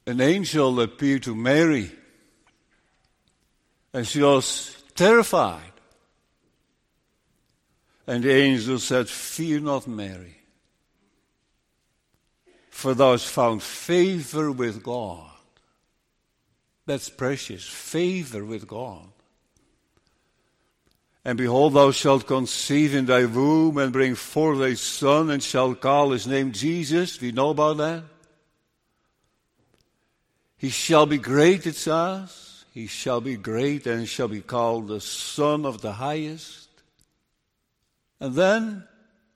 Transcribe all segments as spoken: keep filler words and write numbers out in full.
an angel appeared to Mary, and she was terrified. And the angel said, "Fear not, Mary, for thou hast found favor with God." That's precious, favor with God. "And behold, thou shalt conceive in thy womb and bring forth a son, and shalt call his name Jesus." We know about that. "He shall be great," it says. "He shall be great and shall be called the Son of the Highest." And then,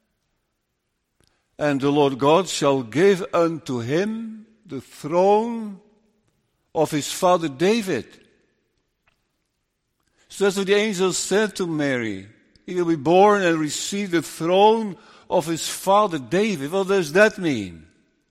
"And the Lord God shall give unto him the throne of his father David." So that's what the angel said to Mary. He will be born and receive the throne of his father David. What does that mean?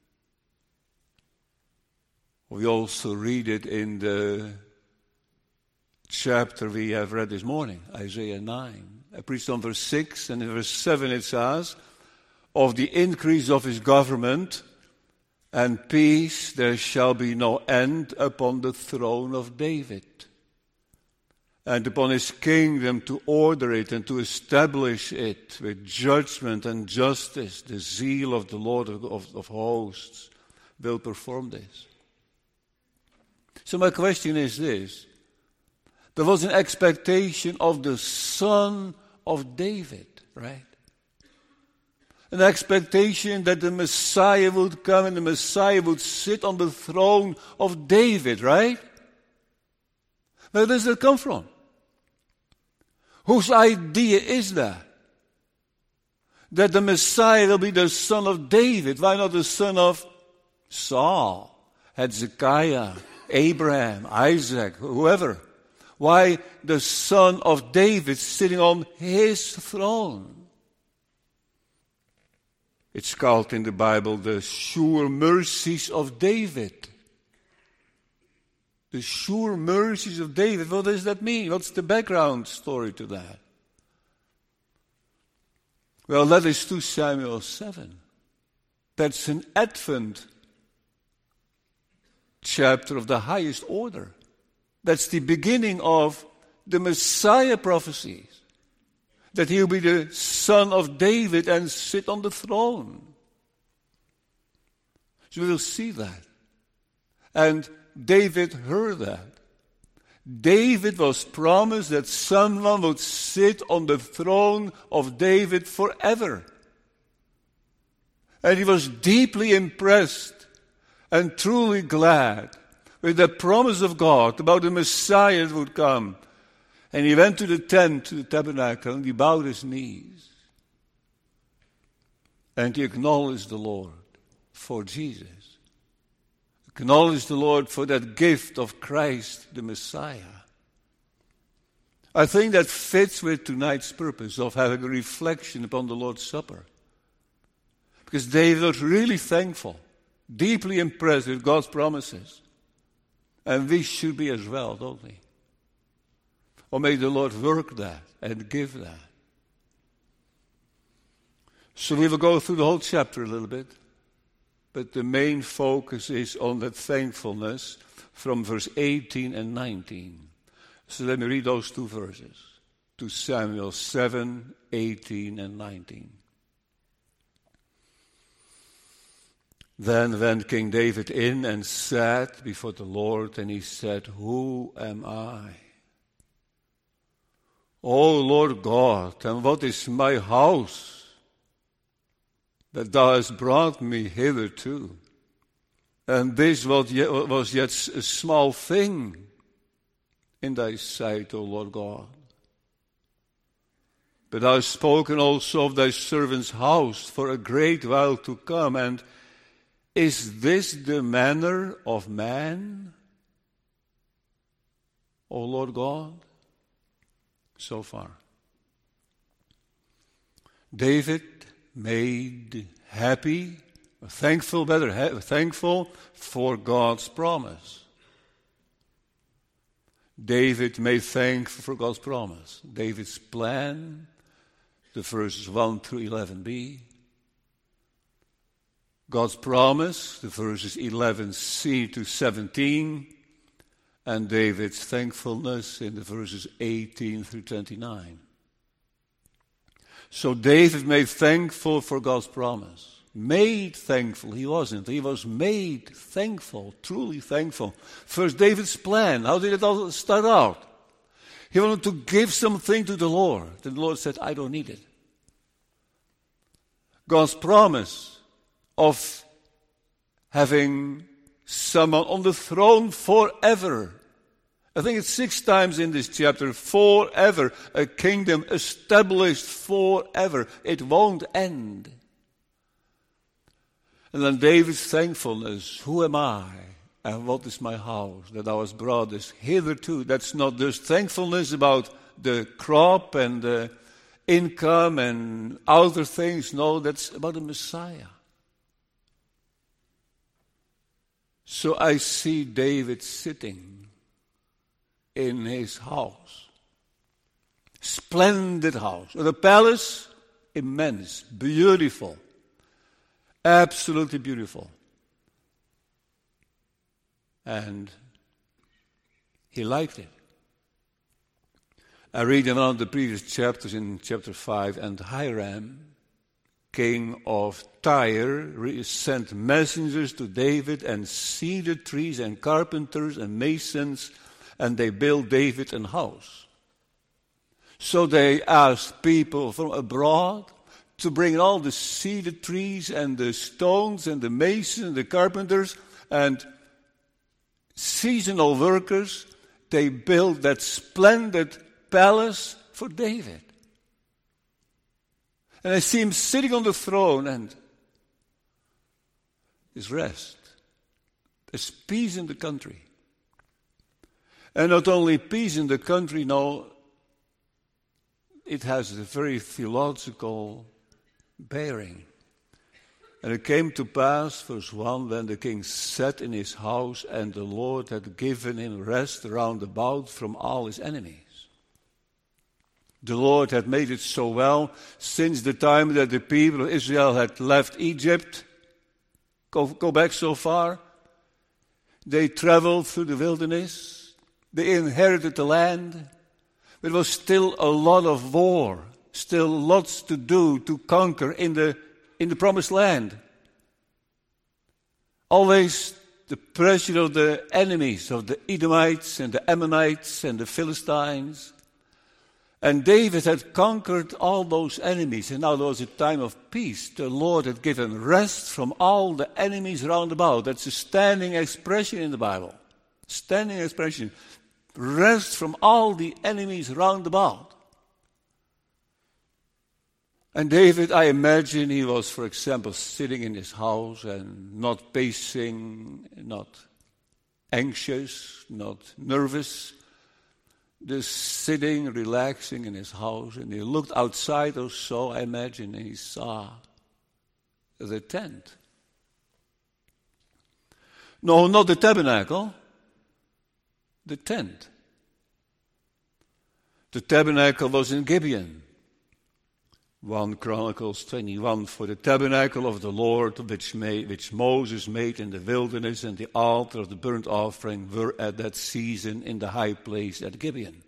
We also read it in the chapter we have read this morning, Isaiah nine. I preached on verse six, and in verse seven it says, "Of the increase of his government and peace there shall be no end upon the throne of David, and upon his kingdom to order it and to establish it with judgment and justice. The zeal of the Lord of, of, of hosts will perform this." So my question is this. There was an expectation of the Son of David, right? An expectation that the Messiah would come and the Messiah would sit on the throne of David, right? Where does that come from? Whose idea is that? That the Messiah will be the son of David. Why not the son of Saul, Hezekiah, Abraham, Isaac, whoever? Why the son of David sitting on his throne? It's called in the Bible the sure mercies of David. The sure mercies of David. What does that mean? What's the background story to that? Well, that is Second Samuel seven. That's an Advent chapter of the highest order. That's the beginning of the Messiah prophecies. That he will be the son of David and sit on the throne. So we will see that. And David heard that. David was promised that someone would sit on the throne of David forever. And he was deeply impressed and truly glad with the promise of God about the Messiah that would come. And he went to the tent, to the tabernacle, and he bowed his knees. And he acknowledged the Lord for Jesus. Acknowledged the Lord for that gift of Christ, the Messiah. I think that fits with tonight's purpose of having a reflection upon the Lord's Supper. Because David was really thankful, deeply impressed with God's promises. And we should be as well, don't we? Or may the Lord work that and give that. So we will go through the whole chapter a little bit. But the main focus is on that thankfulness from verse eighteen and nineteen. So let me read those two verses. Second Samuel seven, eighteen and nineteen. Then went King David in and sat before the Lord, and he said, "Who am I, O Lord God, and what is my house that thou hast brought me hitherto? And this was yet, was yet a small thing in thy sight, O Lord God. But thou hast spoken also of thy servant's house for a great while to come, and is this the manner of man, O Lord God?" So far. David made happy, thankful, better, ha- thankful for God's promise. David made thankful for God's promise. David's plan, the verses one through eleven b. God's promise, the verses eleven c to seventeen, and David's thankfulness in the verses eighteen through twenty-nine. So David made thankful for God's promise. Made thankful, he wasn't. He was made thankful, truly thankful. First, David's plan. How did it all start out? He wanted to give something to the Lord. And the Lord said, I don't need it. God's promise of having someone on the throne forever. I think it's six times in this chapter, forever. A kingdom established forever. It won't end. And then David's thankfulness. Who am I? And what is my house that thou hast brought us hitherto? That's not just thankfulness about the crop and the income and other things. No, that's about the Messiah. So I see David sitting in his house. Splendid house. The palace, immense, beautiful. Absolutely beautiful. And he liked it. I read in one of the previous chapters in chapter five, and Hiram, king of Tyre, sent messengers to David and cedar trees and carpenters and masons, and they built David a house. So they asked people from abroad to bring all the cedar trees and the stones and the masons and the carpenters and seasonal workers. They built that splendid palace for David. And I see him sitting on the throne, and there's rest. There's peace in the country. And not only peace in the country, no, it has a very theological bearing. And it came to pass, verse one, when the king sat in his house, and the Lord had given him rest round about from all his enemies. The Lord had made it so well since the time that the people of Israel had left Egypt. Go, go back so far. They traveled through the wilderness. They inherited the land. There was still a lot of war, still lots to do, to conquer in the, in the promised land. Always the pressure of the enemies, of the Edomites and the Ammonites and the Philistines. And David had conquered all those enemies, and now there was a time of peace. The Lord had given rest from all the enemies round about. That's a standing expression in the Bible. Standing expression. Rest from all the enemies round about. And David, I imagine he was, for example, sitting in his house and not pacing, not anxious, not nervous. Just sitting, relaxing in his house, and he looked outside or so, I imagine, and he saw the tent. No, not the tabernacle, the tent. The tabernacle was in Gibeon. First Chronicles twenty-one, for the tabernacle of the Lord, which, made, which Moses made in the wilderness, and the altar of the burnt offering were at that season in the high place at Gibeon.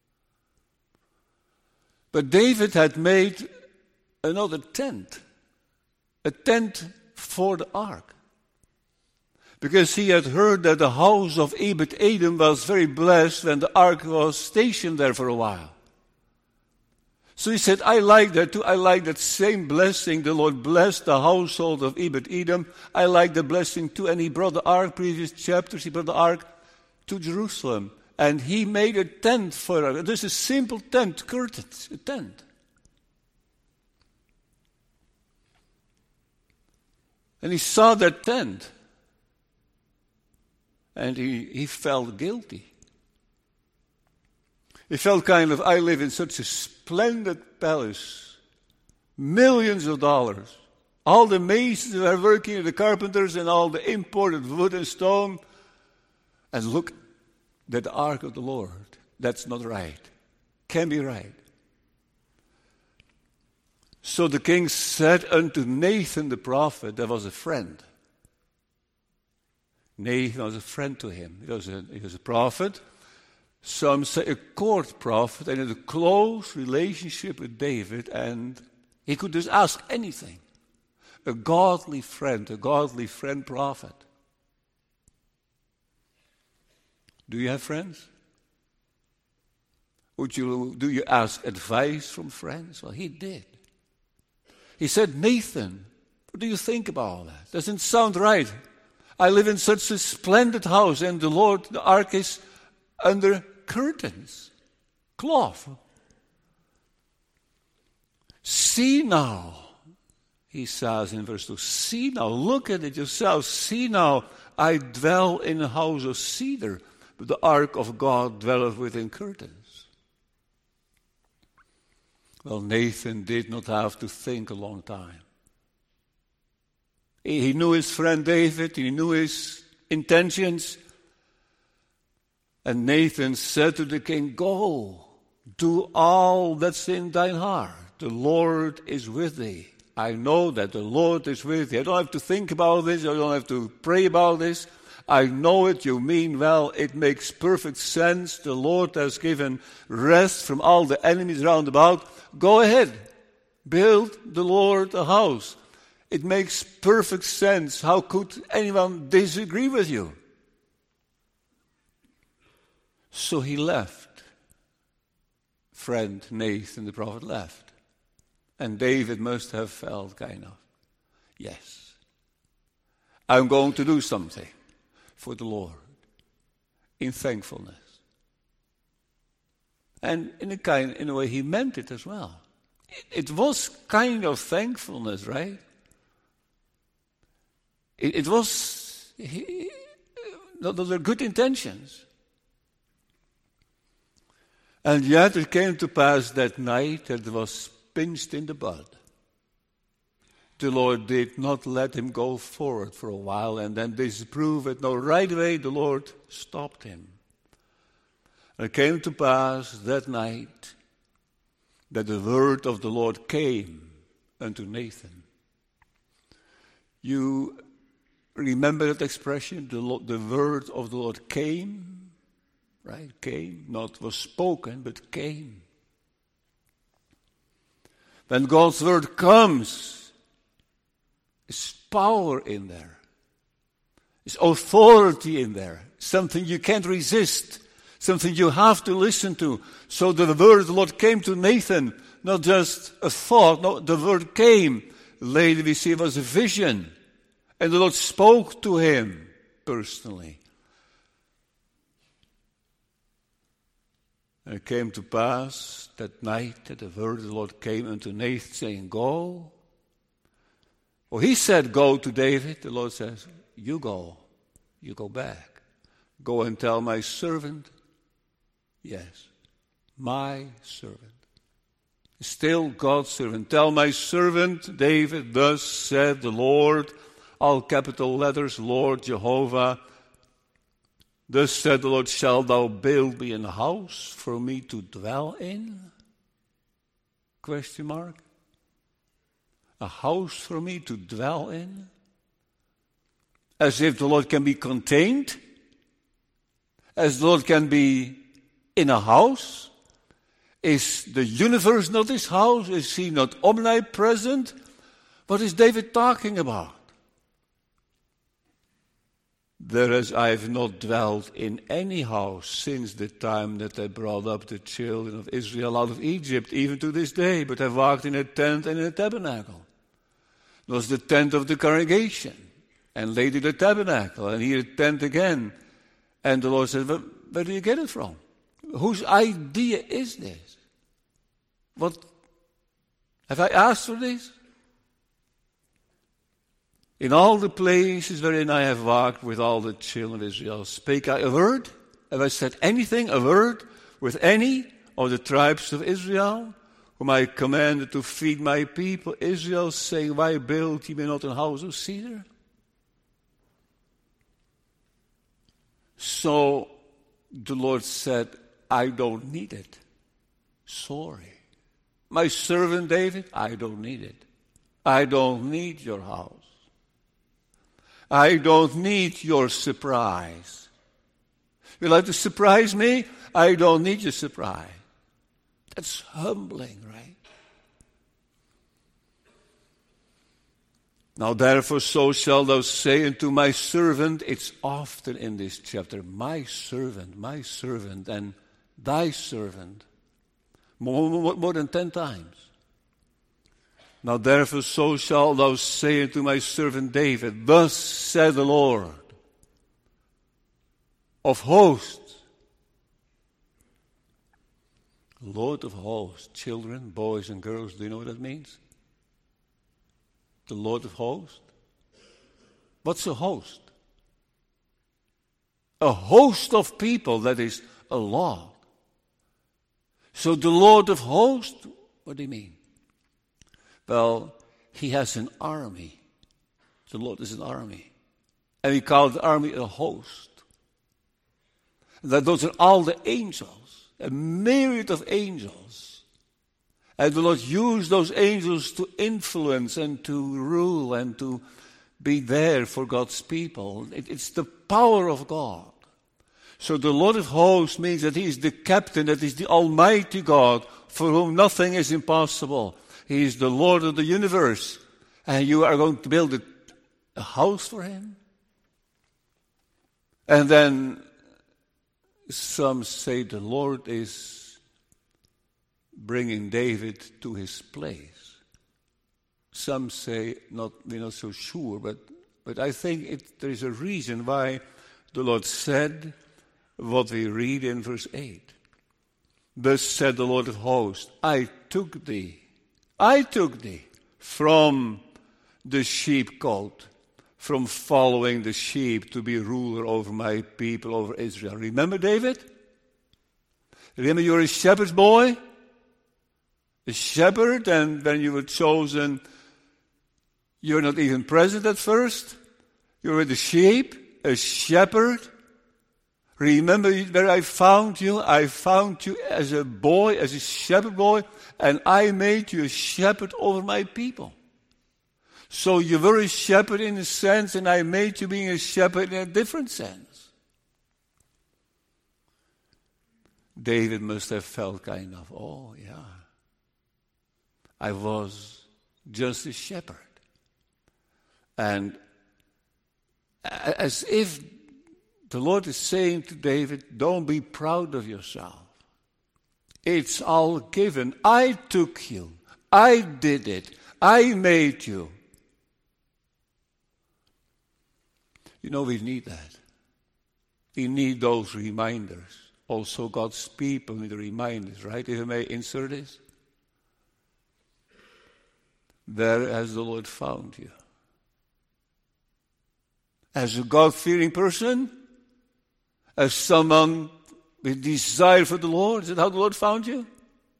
But David had made another tent, a tent for the ark, because he had heard that the house of Obed-Edom was very blessed when the ark was stationed there for a while. So he said, I like that too. I like that same blessing. The Lord blessed the household of Obed-Edom. I like the blessing too. And he brought the ark, previous chapters, he brought the ark to Jerusalem. And he made a tent for her. This is a simple tent, curtains, a tent. And he saw that tent. And he, he felt guilty. He felt kind of, I live in such a splendid palace, millions of dollars. All the masons are working, the carpenters and all the imported wood and stone. And look, that the ark of the Lord, that's not right. Can be right. So the king said unto Nathan the prophet, there was a friend. Nathan was a friend to him. He was a, he was a prophet. Some say a court prophet, and in a close relationship with David, and he could just ask anything. A godly friend, a godly friend prophet. Do you have friends? Would you, do you ask advice from friends? Well, he did. He said, Nathan, what do you think about all that? Doesn't sound right. I live in such a splendid house, and the Lord, the ark is under curtains, cloth. See now, he says in verse two, see now, look at it yourself. See now, I dwell in a house of cedar, but the ark of God dwelleth within curtains. Well, Nathan did not have to think a long time. He knew his friend David, he knew his intentions. And Nathan said to the king, go, do all that's in thine heart. The Lord is with thee. I know that the Lord is with thee. I don't have to think about this, I don't have to pray about this. I know it, you mean well, it makes perfect sense. The Lord has given rest from all the enemies round about. Go ahead, build the Lord a house. It makes perfect sense. How could anyone disagree with you? So he left. Friend Nathan the prophet left. And David must have felt kind of, yes, I'm going to do something for the Lord in thankfulness. And in a kind, in a way, he meant it as well. It, it was kind of thankfulness, right? It, it was, he, those are good intentions. And yet it came to pass that night that it was pinched in the bud. The Lord did not let him go forward for a while and then disapprove it. No, right away the Lord stopped him. And it came to pass that night that the word of the Lord came unto Nathan. You remember that expression? The, Lord, the word of the Lord came, right? Came, not was spoken, but came. When God's word comes, there's power in there. There's authority in there. Something you can't resist. Something you have to listen to. So the word of the Lord came to Nathan. Not just a thought. No, the word came. Later we see it was a vision. And the Lord spoke to him personally. And it came to pass that night that the word of the Lord came unto Nathan, saying, go. Well, he said, go to David. The Lord says, you go. You go back. Go and tell my servant. Yes, my servant. Still God's servant. Tell my servant David, thus said the Lord, all capital letters, Lord Jehovah. Thus said the Lord, shall thou build me a house for me to dwell in? Question mark. A house for me to dwell in? As if the Lord can be contained? As the Lord can be in a house? Is the universe not his house? Is he not omnipresent? What is David talking about? Whereas I have not dwelt in any house since the time that I brought up the children of Israel out of Egypt, even to this day, but I walked in a tent and in a tabernacle. It was the tent of the congregation, and later the tabernacle, and here a tent again. And the Lord said, where, where do you get it from? Whose idea is this? What? Have I asked for this? In all the places wherein I have walked with all the children of Israel, spake I a word? Have I said anything, a word, with any of the tribes of Israel, whom I commanded to feed my people Israel, saying, why build ye me not a house of cedar? So the Lord said, I don't need it. Sorry. My servant David, I don't need it. I don't need your house. I don't need your surprise. You like to surprise me? I don't need your surprise. That's humbling, right? Now therefore so shall thou say unto my servant, it's often in this chapter, my servant, my servant, and thy servant, more, more, more than ten times. Now therefore so shall thou say unto my servant David, thus said the Lord of hosts. Lord of hosts, children, boys and girls, do you know what that means? The Lord of hosts. What's a host? A host of people, that is a lot. So the Lord of hosts, what do you mean? Well, he has an army. The Lord is an army. And he called the army a host. And that those are all the angels, a myriad of angels. And the Lord used those angels to influence and to rule and to be there for God's people. It, it's the power of God. So the Lord of hosts means that he is the captain, that is the Almighty God, for whom nothing is impossible. He is the Lord of the universe. And you are going to build a, a house for him? And then some say the Lord is bringing David to his place. Some say, not, we're not so sure, but, but I think it, there is a reason why the Lord said what we read in verse eight. Thus said the Lord of hosts, I took thee, I took thee from the sheepcote, from following the sheep to be ruler over my people, over Israel. Remember David? Remember you were a shepherd's boy? A shepherd, and when you were chosen, you were not even present at first. You were the sheep, a shepherd. Remember where I found you? I found you as a boy, as a shepherd boy, and I made you a shepherd over my people. So you were a shepherd in a sense, and I made you being a shepherd in a different sense. David must have felt kind of, oh yeah, I was just a shepherd. And as if the Lord is saying to David, don't be proud of yourself. It's all given. I took you. I did it. I made you. You know, we need that. We need those reminders. Also, God's people need the reminders, right? If I may insert this. Where has the Lord found you? As a God-fearing person? As someone with desire for the Lord? Is that how the Lord found you?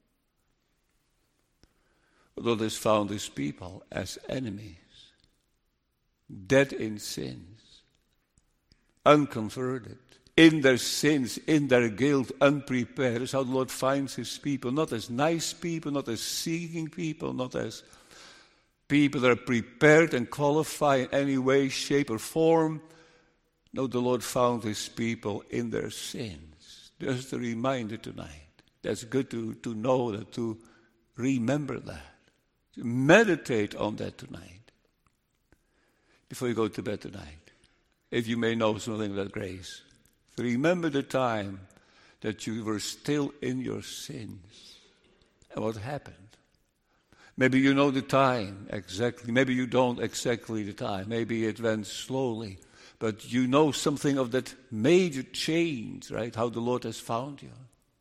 The Lord has found his people as enemies, dead in sins, unconverted, in their sins, in their guilt, unprepared. That's how the Lord finds his people, not as nice people, not as seeking people, not as people that are prepared and qualified in any way, shape, or form. No, the Lord found his people in their sins. Just a reminder tonight. That's good to, to know that, to remember that. To meditate on that tonight. Before you go to bed tonight. If you may know something of that grace. Remember the time that you were still in your sins. And what happened. Maybe you know the time exactly. Maybe you don't exactly the time. Maybe it went slowly. But you know something of that major change, right? How the Lord has found you.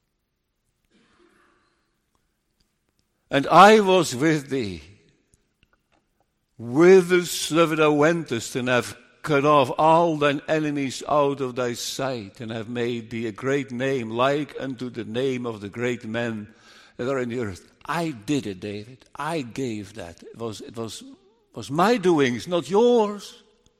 And I was with thee, whithersoever thou wentest, and have cut off all thine enemies out of thy sight, and have made thee a great name, like unto the name of the great men that are in the earth. I did it, David. I gave that. It was, it was, was my doings, not yours.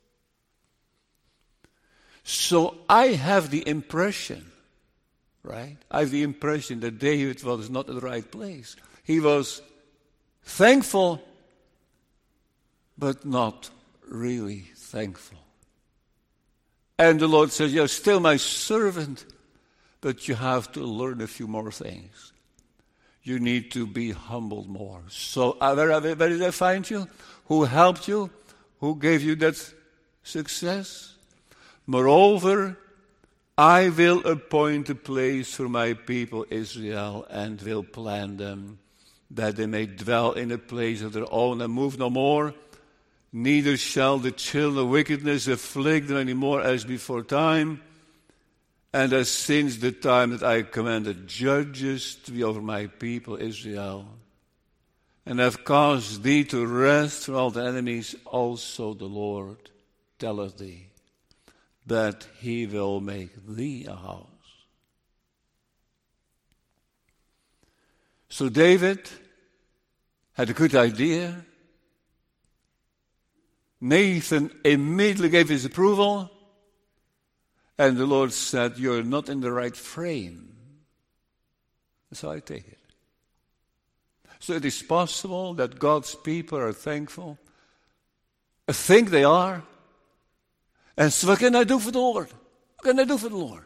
So I have the impression, right? I have the impression that David was not at the right place. He was thankful, but not really thankful. And the Lord says, you're still my servant, but you have to learn a few more things. You need to be humbled more. So uh, where, where did I find you? Who helped you? Who gave you that success? Moreover, I will appoint a place for my people Israel and will plant them, that they may dwell in a place of their own and move no more. Neither shall the children of wickedness afflict them any more as before time, and as since the time that I commanded judges to be over my people Israel, and have caused thee to rest from all the enemies, also the Lord telleth thee that he will make thee a house. So David had a good idea. Nathan immediately gave his approval, and the Lord said, you're not in the right frame. That's how I take it. So it is possible that God's people are thankful. I think they are. And so what can I do for the Lord? What can I do for the Lord?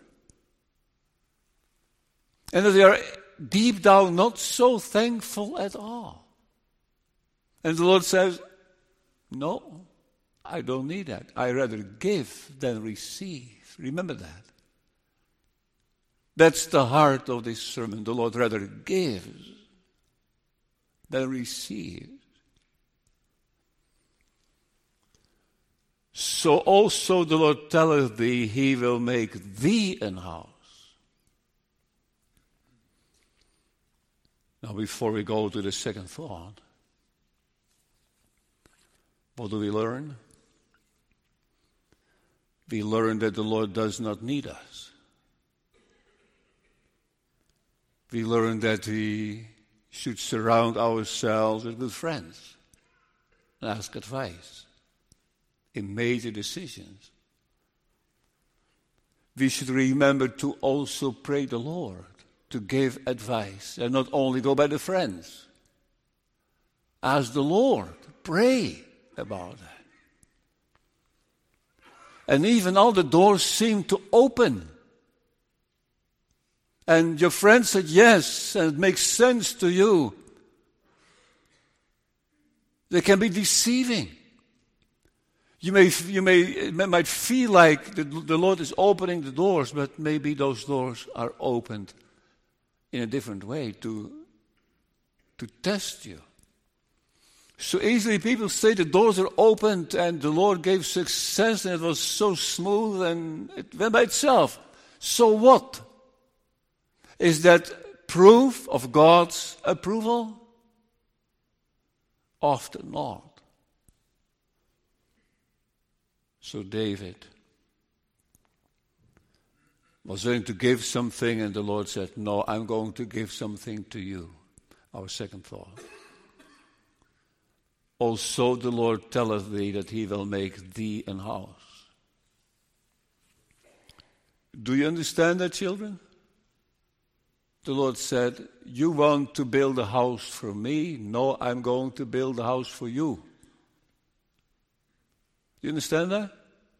And that they are deep down not so thankful at all. And the Lord says, no, I don't need that. I rather give than receive. Remember that. That's the heart of this sermon. The Lord rather gives than receives. So also the Lord telleth thee, he will make thee an house. Now before we go to the second thought, what do we learn? We learn that the Lord does not need us. We learn that we should surround ourselves with good friends and ask advice in major decisions. We should remember to also pray the Lord to give advice and not only go by the friends. Ask the Lord, pray about that. And even all the doors seem to open. And your friend said yes, and it makes sense to you. They can be deceiving. You may, you may, it might feel like the, the Lord is opening the doors, but maybe those doors are opened in a different way to, to test you. So easily people say the doors are opened and the Lord gave success and it was so smooth and it went by itself. So what? Is that proof of God's approval? Often not. So David was going to give something and the Lord said, no, I'm going to give something to you. Our second thought. Also the Lord telleth thee that he will make thee an house. Do you understand that, children? The Lord said, you want to build a house for me? No, I'm going to build a house for you. You understand that?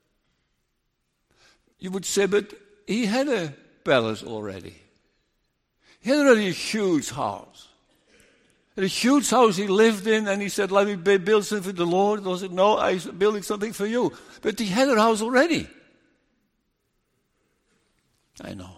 You would say, but he had a palace already. He had already a huge house. A huge house he lived in, and he said, let me build something for the Lord. I said, no, I'm building something for you. But he had a house already. I know.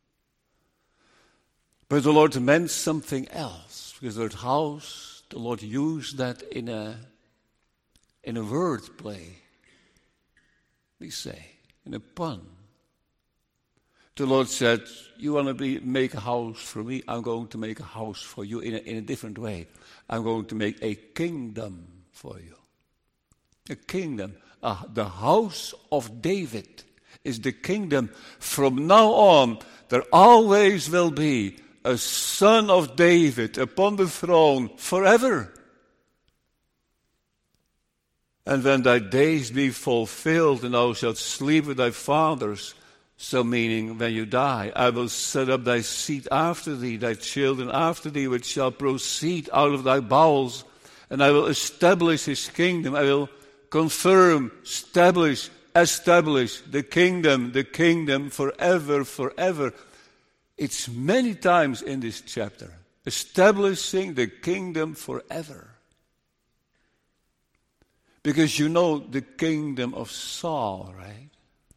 But the Lord meant something else. Because the word house, the Lord used that in a, in a word play. We say, in a pun. The Lord said, you want to be, make a house for me? I'm going to make a house for you in a, in a different way. I'm going to make a kingdom for you. A kingdom. Uh, the house of David is the kingdom. From now on, there always will be a son of David upon the throne forever. And when thy days be fulfilled and thou shalt sleep with thy fathers, So meaning, when you die, I will set up thy seed after thee, thy children after thee, which shall proceed out of thy bowels, and I will establish his kingdom. I will confirm, establish, establish the kingdom, the kingdom forever, forever. It's many times in this chapter. Establishing the kingdom forever. Because you know the kingdom of Saul, right?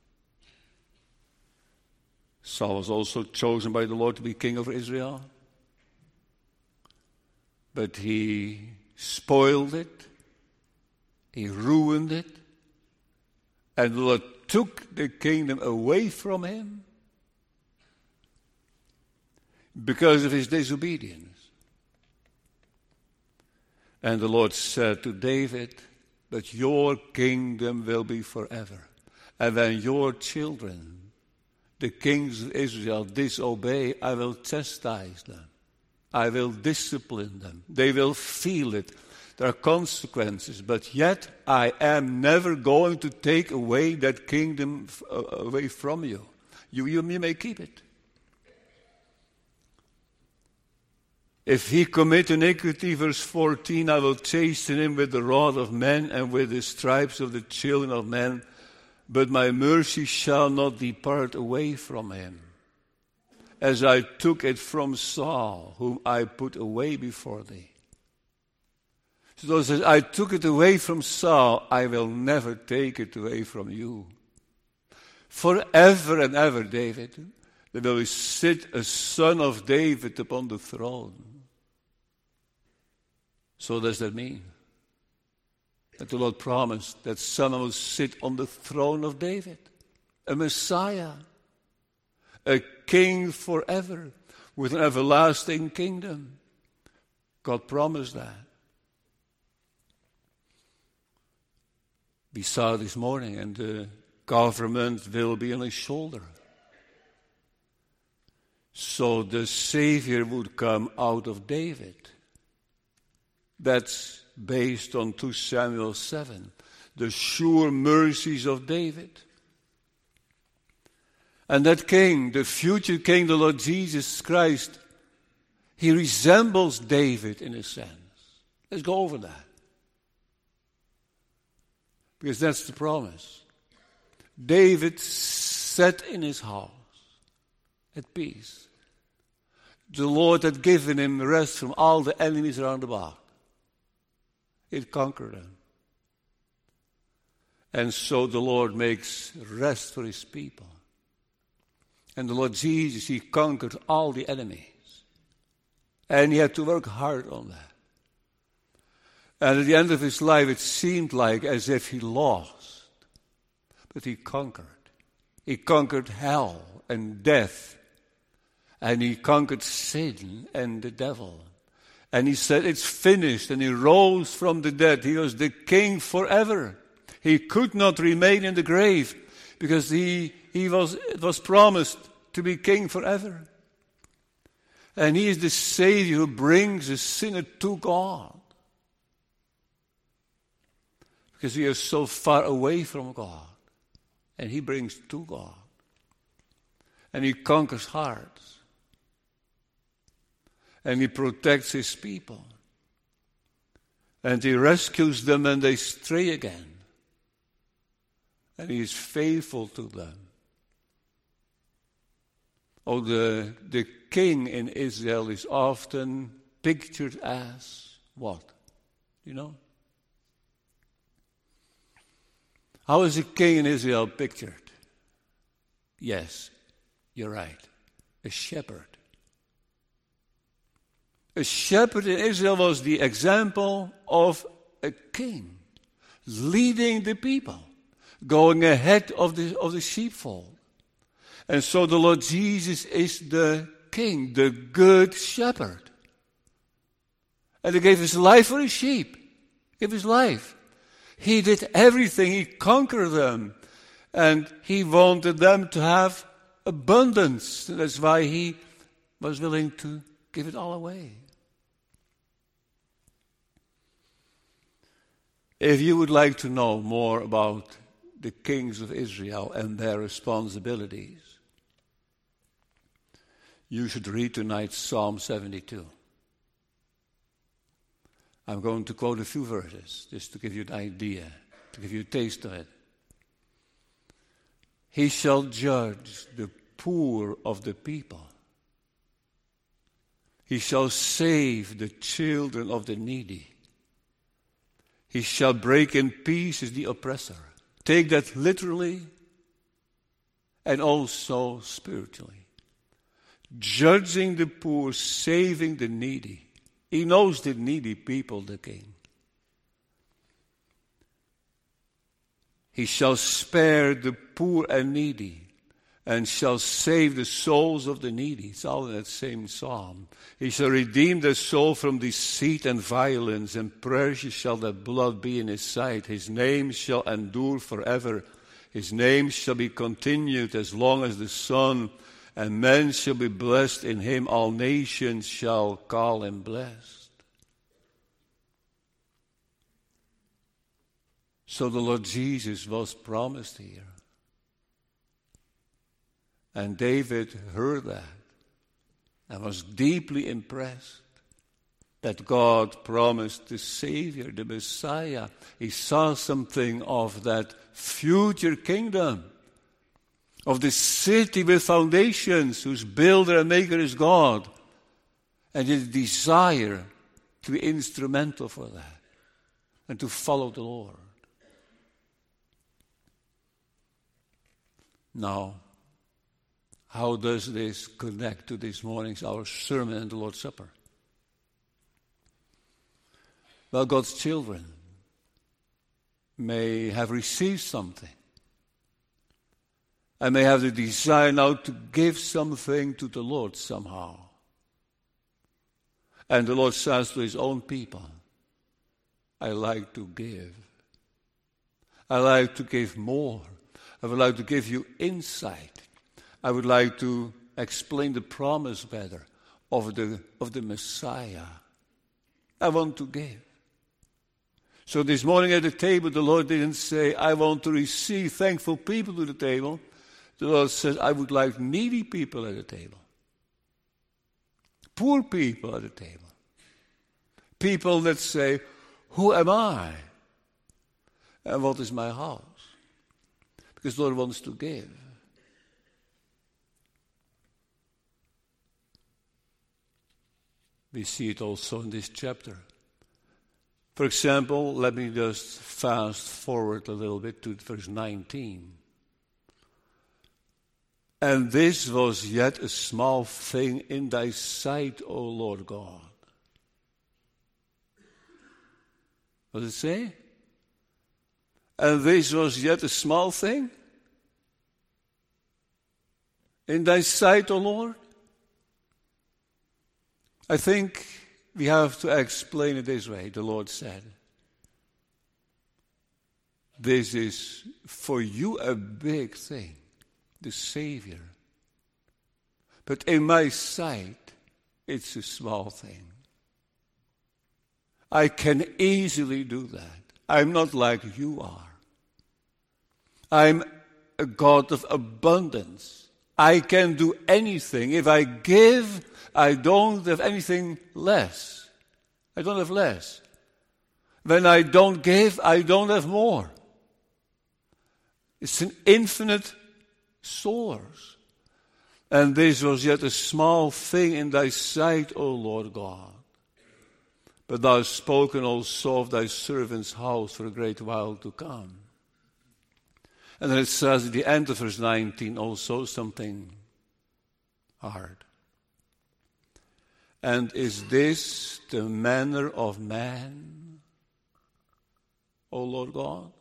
Saul was also chosen by the Lord to be king over Israel. But he spoiled it. He ruined it. And the Lord took the kingdom away from him because of his disobedience. And the Lord said to David, but your kingdom will be forever. And when your children, the kings of Israel, disobey, I will chastise them. I will discipline them. They will feel it. There are consequences. But yet I am never going to take away that kingdom f- away from you. You, you. You may keep it. If he commit iniquity, verse fourteen, I will chasten him with the rod of men and with the stripes of the children of men. But my mercy shall not depart away from him, as I took it from Saul, whom I put away before thee. So it says, I took it away from Saul, I will never take it away from you. Forever and ever, David, there will sit a son of David upon the throne. So what does that mean? That the Lord promised that someone will sit on the throne of David, a Messiah, a king forever, with an everlasting kingdom. God promised that. We saw this morning, and the government will be on his shoulder. So the Savior would come out of David. That's based on two Samuel seven, the sure mercies of David. And that king, the future king, the Lord Jesus Christ, he resembles David in a sense. Let's go over that. Because that's the promise. David sat in his house at peace. The Lord had given him rest from all the enemies around about. It conquered them. And so the Lord makes rest for his people. And the Lord Jesus, he conquered all the enemies. And he had to work hard on that. And at the end of his life, it seemed like as if he lost. But he conquered. He conquered hell and death. And he conquered sin and the devil. And he said, it's finished. And he rose from the dead. He was the king forever. He could not remain in the grave because he, he was, it was promised to be king forever. And he is the Savior who brings a sinner to God. Because we are so far away from God. And he brings to God. And he conquers hearts. And he protects his people. And he rescues them when they stray again. And he is faithful to them. Oh, the, the king in Israel is often pictured as what? You know? How is a king in Israel pictured? Yes, you're right. A shepherd. A shepherd in Israel was the example of a king, leading the people, going ahead of the, of the sheepfold. And so the Lord Jesus is the king, the good shepherd. And he gave his life for his sheep. He gave his life. He did everything. He conquered them. And he wanted them to have abundance. That's why he was willing to give it all away. If you would like to know more about the kings of Israel and their responsibilities, you should read tonight Psalm seventy-two. I'm going to quote a few verses just to give you an idea, to give you a taste of it. He shall judge the poor of the people. He shall save the children of the needy. He shall break in pieces the oppressor. Take that literally and also spiritually. Judging the poor, saving the needy. He knows the needy people, the king. He shall spare the poor and needy, and shall save the souls of the needy. It's all in that same psalm. He shall redeem the soul from deceit and violence, and precious shall that blood be in his sight. His name shall endure forever. His name shall be continued as long as the sun, and men shall be blessed in him. All nations shall call him blessed. So the Lord Jesus was promised here. And David heard that and was deeply impressed that God promised the Savior, the Messiah. He saw something of that future kingdom, of the city with foundations, whose builder and maker is God, and his desire to be instrumental for that and to follow the Lord. Now, how does this connect to this morning's our sermon and the Lord's Supper? Well, God's children may have received something and may have the desire now to give something to the Lord somehow. And the Lord says to his own people, I like to give. I like to give more. I would like to give you insight. I would like to explain the promise better of the, of the Messiah. I want to give. So this morning at the table, the Lord didn't say, I want to receive thankful people to the table. The Lord says, I would like needy people at the table. Poor people at the table. People that say, who am I? And what is my house? Because the Lord wants to give. We see it also in this chapter. For example, let me just fast forward a little bit to verse nineteen. And this was yet a small thing in thy sight, O Lord God. What does it say? And this was yet a small thing in thy sight, O Lord? I think we have to explain it this way. The Lord said, this is for you a big thing, the Savior. But in my sight, it's a small thing. I can easily do that. I'm not like you are. I'm a God of abundance. I can do anything. If I give, I don't have anything less. I don't have less. When I don't give, I don't have more. It's an infinite source. And this was yet a small thing in thy sight, O Lord God. But thou hast spoken also of thy servant's house for a great while to come. And then it says at the end of verse nineteen also something hard. And is this the manner of man, O Lord God?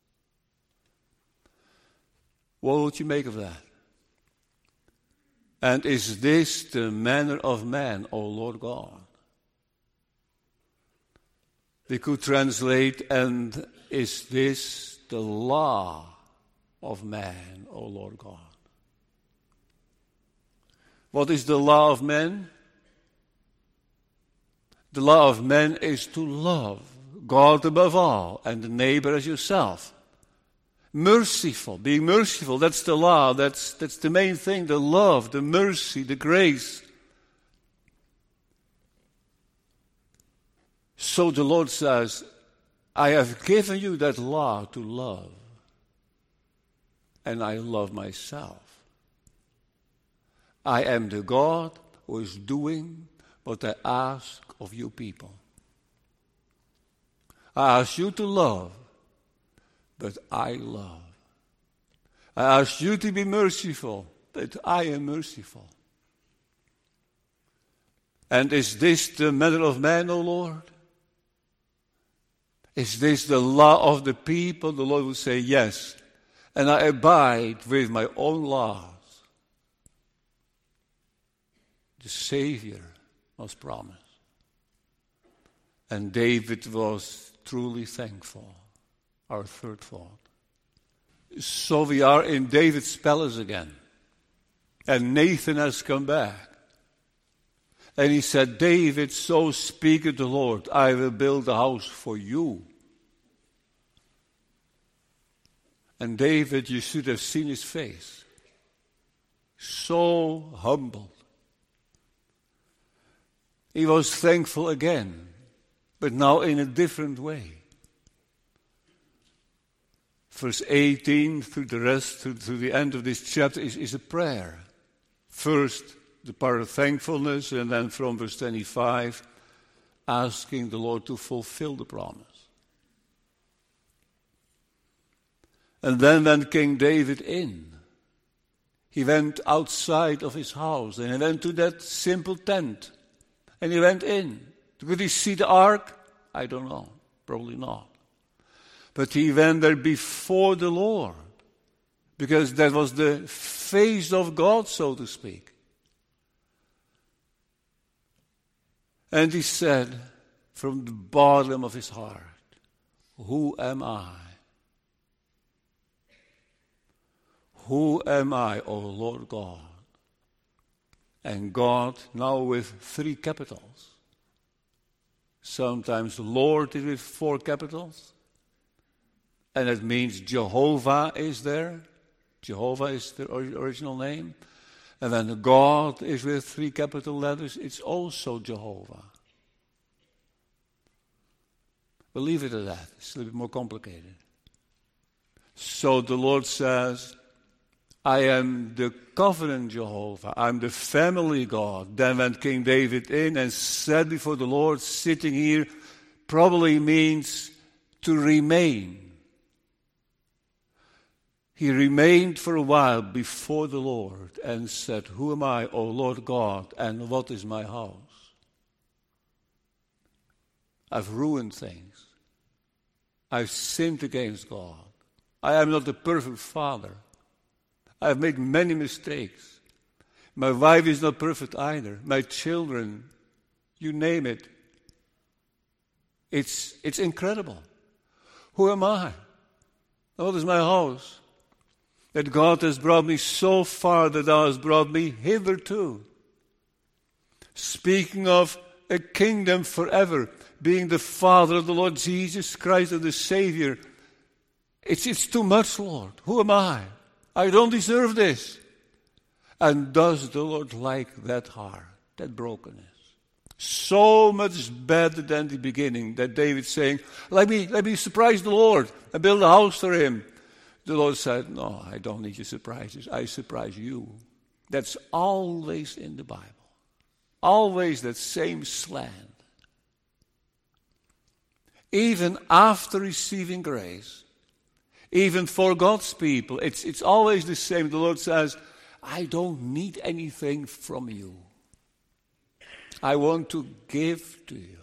What would you make of that? And is this the manner of man, O Lord God? We could translate, and is this the law of man, O Lord God? What is the law of man? The law of man is to love God above all and the neighbor as yourself. Merciful, being merciful, that's the law, that's, that's the main thing, the love, the mercy, the grace. So the Lord says, I have given you that law to love, and I love myself. I am the God who is doing what I ask of you people. I ask you to love, but I love. I ask you to be merciful, but I am merciful. And is this the manner of man, O Lord? Is this the law of the people? The Lord will say, yes. And I abide with my own laws. The Savior was promised. And David was truly thankful. Our third thought. So we are in David's palace again. And Nathan has come back. And he said, David, so speaketh the Lord, I will build a house for you. And David, you should have seen his face. So humbled. He was thankful again, but now in a different way. Verse eighteen through the rest, through, through the end of this chapter, is, is a prayer. First, the part of thankfulness, and then from verse twenty-five, asking the Lord to fulfill the promise. And then went King David in. He went outside of his house, and he went to that simple tent. And he went in. Could he see the ark? I don't know. Probably not. But he went there before the Lord, because that was the face of God, so to speak. And he said from the bottom of his heart, who am I? Who am I, O Lord God? And God, now with three capitals. Sometimes Lord is with four capitals. And it means Jehovah is there. Jehovah is the original name. And when God is with three capital letters, it's also Jehovah. We'll leave it at that. It's a little bit more complicated. So the Lord says, I am the covenant Jehovah. I'm the family God. Then went King David in and said before the Lord, sitting here probably means to remain. He remained for a while before the Lord and said, who am I, O Lord God, and what is my house? I've ruined things. I've sinned against God. I am not the perfect father. I've made many mistakes. My wife is not perfect either. My children, you name it. It's, it's incredible. Who am I? What is my house? That God has brought me so far that Thou hast brought me hitherto. Speaking of a kingdom forever, being the Father of the Lord Jesus Christ and the Savior, it's, it's too much, Lord. Who am I? I don't deserve this. And does the Lord like that heart, that brokenness? So much better than the beginning that David's saying, let me, let me surprise the Lord and build a house for Him. The Lord said, no, I don't need your surprises. I surprise you. That's always in the Bible. Always that same slant. Even after receiving grace, even for God's people, it's, it's always the same. The Lord says, I don't need anything from you. I want to give to you.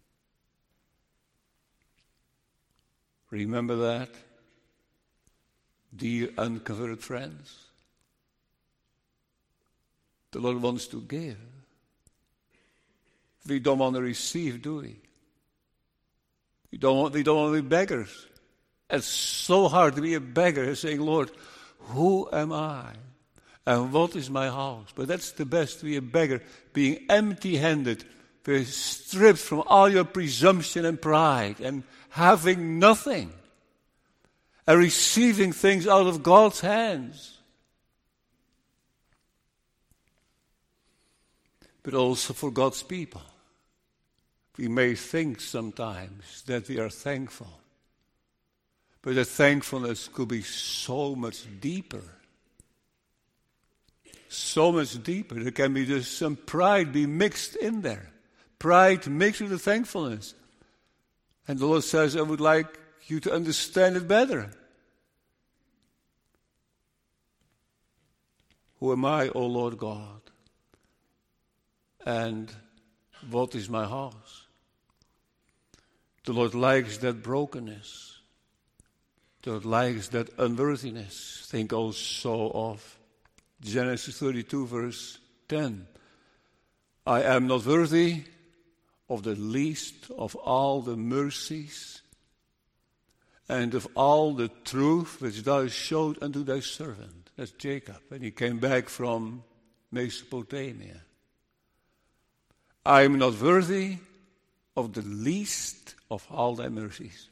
Remember that? Dear unconverted friends, the Lord wants to give. We don't want to receive, do we? We don't want, we don't want to be beggars. It's so hard to be a beggar, saying, Lord, who am I? And what is my house? But that's the best to be a beggar, being empty-handed, being stripped from all your presumption and pride, and having nothing. and receiving things out of God's hands. But also for God's people. We may think sometimes that we are thankful, but that thankfulness could be so much deeper. So much deeper. There can be just some pride be mixed in there. Pride mixed with the thankfulness. And the Lord says, I would like you to understand it better. Who am I, O Lord God? And what is my house? The Lord likes that brokenness. The Lord likes that unworthiness. Think also of Genesis thirty-two, verse ten. I am not worthy of the least of all the mercies and of all the truth which thou showed unto thy servant. That's Jacob, when he came back from Mesopotamia. I am not worthy of the least of all thy mercies.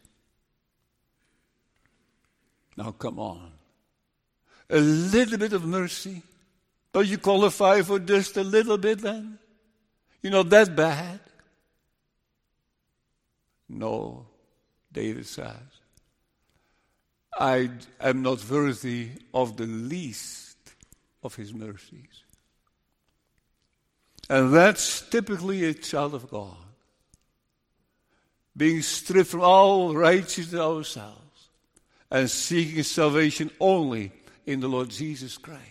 Now come on. A little bit of mercy. Don't you qualify for just a little bit then? You're not that bad. No, David says. I am not worthy of the least of his mercies. And that's typically a child of God. Being stripped from all righteousness ourselves and seeking salvation only in the Lord Jesus Christ.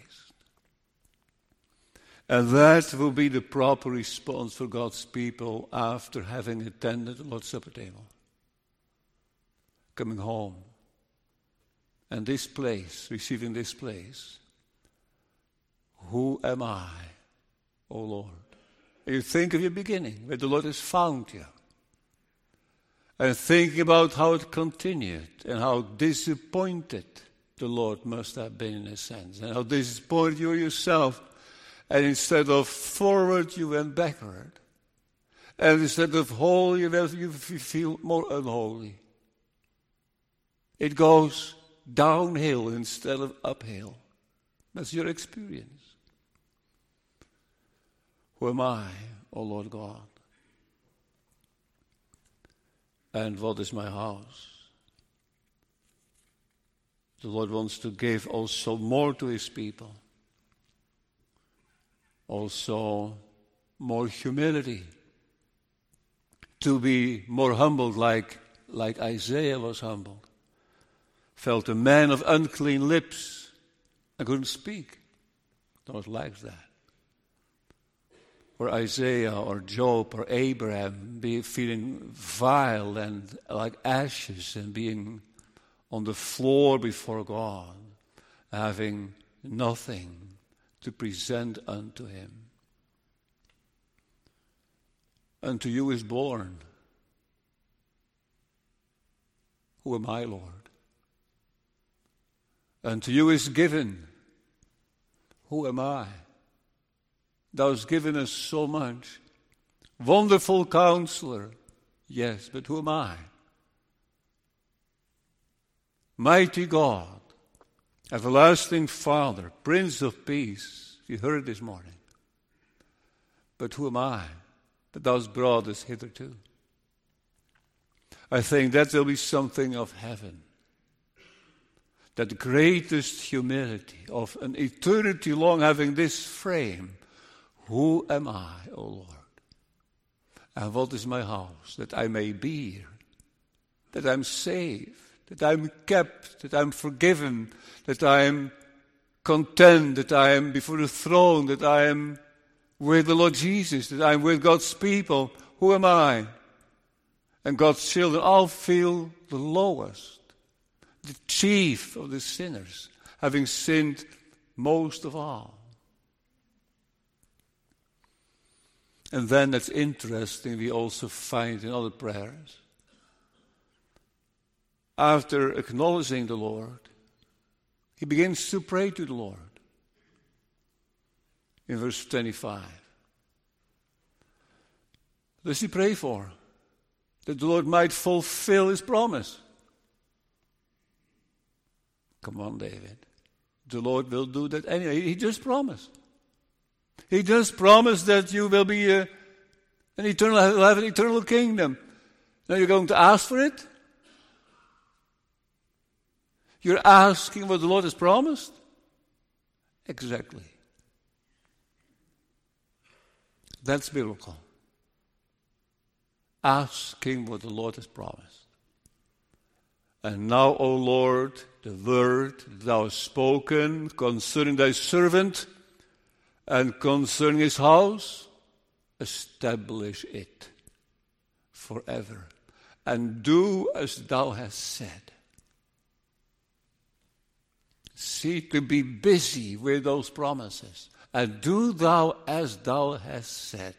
And that will be the proper response for God's people after having attended the Lord's Supper table. Coming home. And this place, receiving this place. Who am I, O Lord? And you think of your beginning, where the Lord has found you. And thinking about how it continued and how disappointed the Lord must have been in a sense. And how disappointed you yourself. And instead of forward, you went backward. And instead of holy, you feel more unholy. It goes downhill instead of uphill. That's your experience. Who am I, O Lord God? And what is my house? The Lord wants to give also more to his people. Also more humility. To be more humbled like, like Isaiah was humbled. Felt a man of unclean lips and couldn't speak. The Lord likes that. Or Isaiah or Job or Abraham be feeling vile and like ashes and being on the floor before God, having nothing to present unto him. Unto you is born. Who am I, Lord? Unto you is given. Who am I? Thou hast given us so much. Wonderful Counselor. Yes, but who am I? Mighty God. Everlasting Father. Prince of Peace. You heard it this morning. But who am I? That thou hast brought us hitherto. I think that will be something of heaven. That the greatest humility of an eternity long having this frame. Who am I, O Lord? And what is my house? That I may be here. That I'm saved. That I'm kept. That I'm forgiven. That I am content. That I am before the throne. That I am with the Lord Jesus. That I'm with God's people. Who am I? And God's children all feel the lowest. The chief of the sinners. Having sinned most of all. And then that's interesting, we also find in other prayers. After acknowledging the Lord, he begins to pray to the Lord. In verse twenty-five. What does he pray for? That the Lord might fulfill his promise. Come on, David. The Lord will do that anyway. He just promised. He just promised that you will be a, an eternal, have an eternal kingdom. Now you're going to ask for it? You're asking what the Lord has promised? Exactly. That's biblical. Asking what the Lord has promised. And now, O Lord, the word that thou hast spoken concerning thy servant and concerning his house, establish it forever. And do as thou hast said. See, to be busy with those promises. And do thou as thou hast said.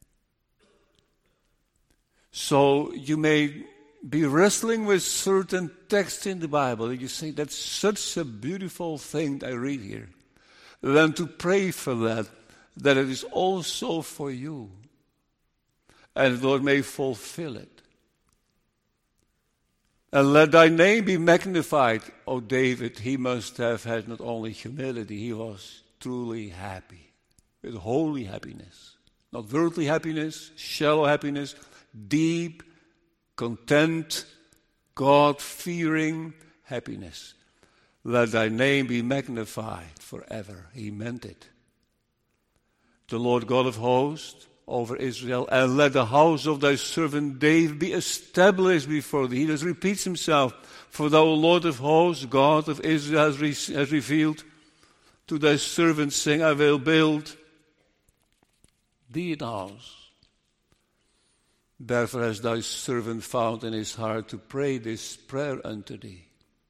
So you may be wrestling with certain texts in the Bible. And you say, that's such a beautiful thing I read here. Then to pray for that, that it is also for you. And the Lord may fulfill it. And let thy name be magnified. O David, he must have had not only humility, he was truly happy. With holy happiness. Not worldly happiness, shallow happiness, deep, content, God-fearing happiness. Let thy name be magnified forever. He meant it. The Lord God of hosts, over Israel, and let the house of thy servant David be established before thee. He just repeats himself. For thou, Lord of hosts, God of Israel, has, re- has revealed to thy servant, saying, I will build thee an house. Therefore has thy servant found in his heart to pray this prayer unto thee.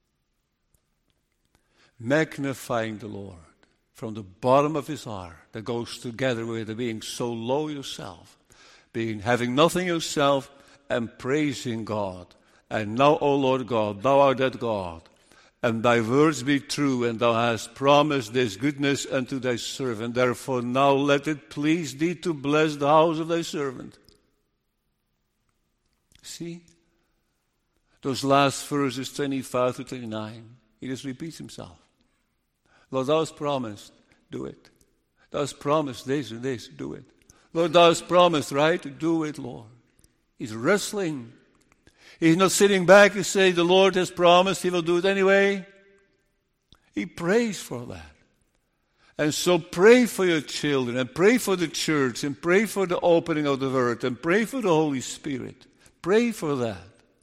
Magnifying the Lord from the bottom of his heart, that goes together with being so low yourself, being having nothing yourself, and praising God. And now, O Lord God, thou art that God, and thy words be true, and thou hast promised this goodness unto thy servant. Therefore now let it please thee to bless the house of thy servant. See? Those last verses, twenty-five to twenty-nine, he just repeats himself. Lord, thou hast promised, do it. Thou hast promised this and this, do it. Lord, thou hast promised, right? Do it, Lord. He's wrestling. He's not sitting back and saying, the Lord has promised, he will do it anyway. He prays for that. And so pray for your children, and pray for the church, and pray for the opening of the word, and pray for the Holy Spirit. Pray for that.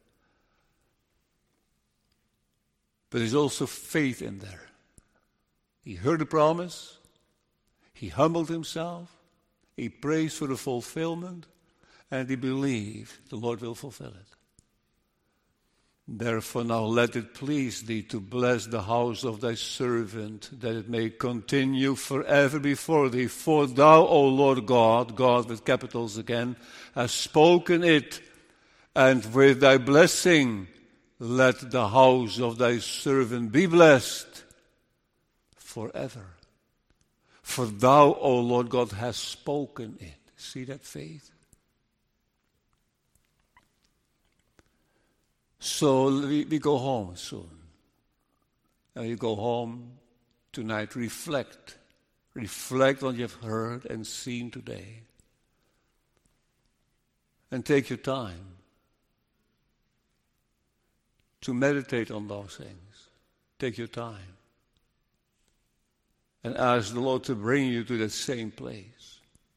But there's also faith in there. He heard the promise. He humbled himself. He prays for the fulfillment. And he believed the Lord will fulfill it. Therefore now let it please thee to bless the house of thy servant, that it may continue forever before thee. For thou, O Lord God, God with capitals again, hast spoken it, and with thy blessing let the house of thy servant be blessed forever. For thou, O Lord God, hast spoken it. See that faith? So we, we go home soon. And you go home tonight, reflect. Reflect on what you've heard and seen today. And take your time to meditate on those things. Take your time. And ask the Lord to bring you to that same place.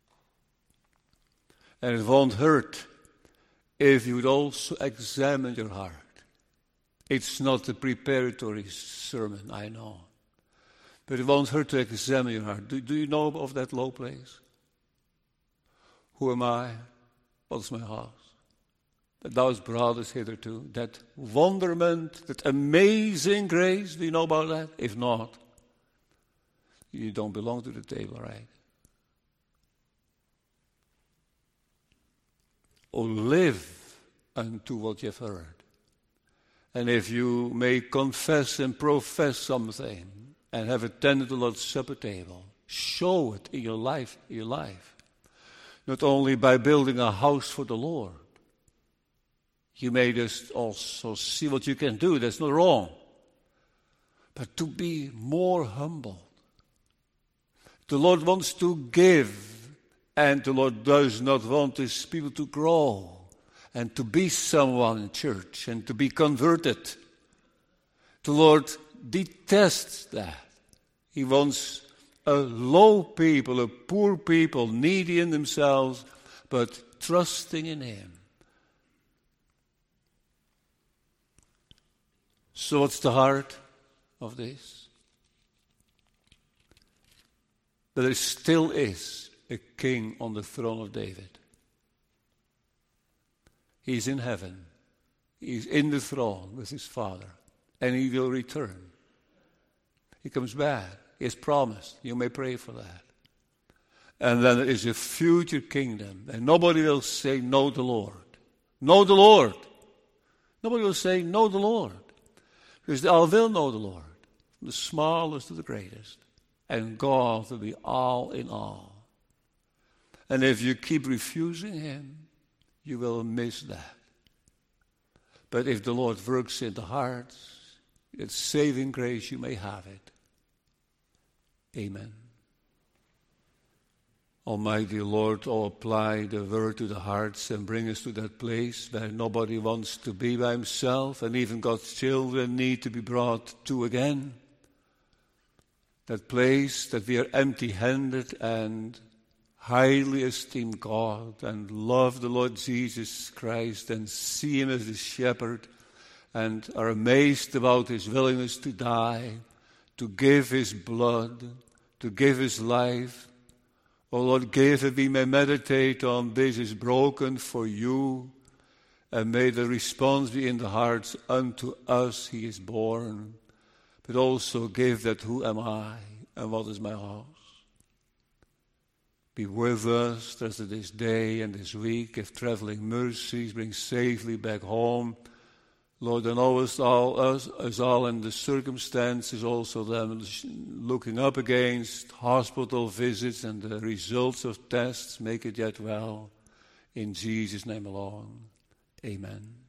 And it won't hurt if you would also examine your heart. It's not a preparatory sermon, I know. But it won't hurt to examine your heart. Do, do you know of that low place? Who am I? What's my house? That thou hast brought us hitherto. That wonderment, that amazing grace. Do you know about that? If not, you don't belong to the table, right? Oh, live unto what you've heard. And if you may confess and profess something and have attended the Lord's Supper table, show it in your life, in your life. Not only by building a house for the Lord. You may just also see what you can do. That's not wrong. but to be more humble. The Lord wants to give, and the Lord does not want his people to grow and to be someone in church and to be converted. The Lord detests that. He wants a low people, a poor people, needy in themselves, but trusting in him. So what's the heart of this? That there still is a king on the throne of David. He's in heaven. He's in the throne with his Father. And he will return. He comes back. He has promised. You may pray for that. And then there is a future kingdom. And nobody will say, know the Lord. Know the Lord. Nobody will say, know the Lord. Because they all will know the Lord. From the smallest to the greatest. And God will be all in all. And if you keep refusing him, you will miss that. But if the Lord works in the hearts, it's saving grace, you may have it. Amen. Almighty Lord, oh, apply the word to the hearts and bring us to that place where nobody wants to be by himself, and even God's children need to be brought to again. That place that we are empty-handed and highly esteem God and love the Lord Jesus Christ and see him as the shepherd and are amazed about his willingness to die, to give his blood, to give his life. O Lord, give that we may meditate on this is broken for you, and may the response be in the hearts, unto us he is born. But also give that who am I and what is my house? Be with us the rest of this day and this week. Give traveling mercies, bring safely back home. Lord, and always all us, us all in the circumstances, also them looking up against hospital visits and the results of tests, make it yet well. In Jesus' name alone, amen.